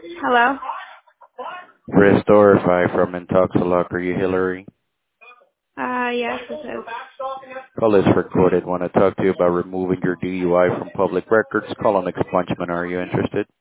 Hello? Restorify from Intoxilock. Are you Hillary? Yes, this is. Call is recorded. Want to talk to you about removing your DUI from public records. Call on expungement. Are you interested?